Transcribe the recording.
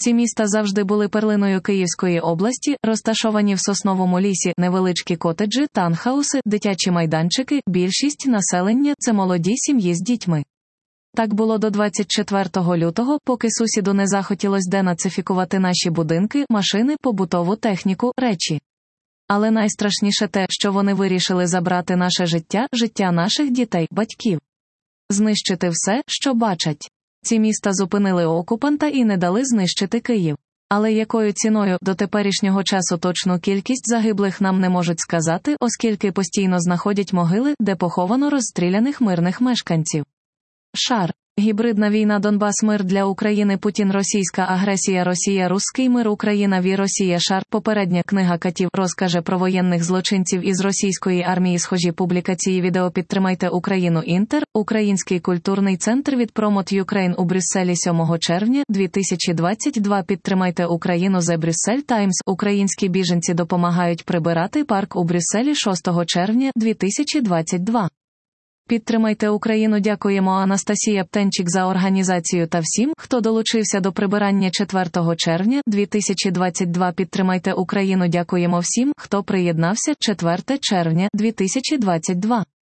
Ці міста завжди були перлиною Київської області, розташовані в сосновому лісі, невеличкі котеджі, таунхауси, дитячі майданчики, більшість населення – це молоді сім'ї з дітьми. Так було до 24 лютого, поки сусіду не захотілось денацифікувати наші будинки, машини, побутову техніку, речі. Але найстрашніше те, що вони вирішили забрати наше життя, життя наших дітей, батьків. Знищити все, що бачать. Ці міста зупинили окупанта і не дали знищити Київ. Але якою ціною, до теперішнього часу точну кількість загиблих нам не можуть сказати, оскільки постійно знаходять могили, де поховано розстріляних мирних мешканців. Шар. Гібридна війна Донбас мир для України Путін російська агресія Росія русський мир Україна ві Росія шар попередня книга Катів розкаже про воєнних злочинців із російської армії схожі публікації відео підтримайте Україну Інтер, Український культурний центр від Promote Ukraine у Брюсселі 7 червня 2022 підтримайте Україну The Brussels Times українські біженці допомагають прибирати парк у Брюсселі 6 червня 2022 Підтримайте Україну. Дякуємо Анастасія Птенчик за організацію та всім, хто долучився до прибирання 4 червня 2022 Підтримайте Україну. Дякуємо всім, хто приєднався 4 червня 2022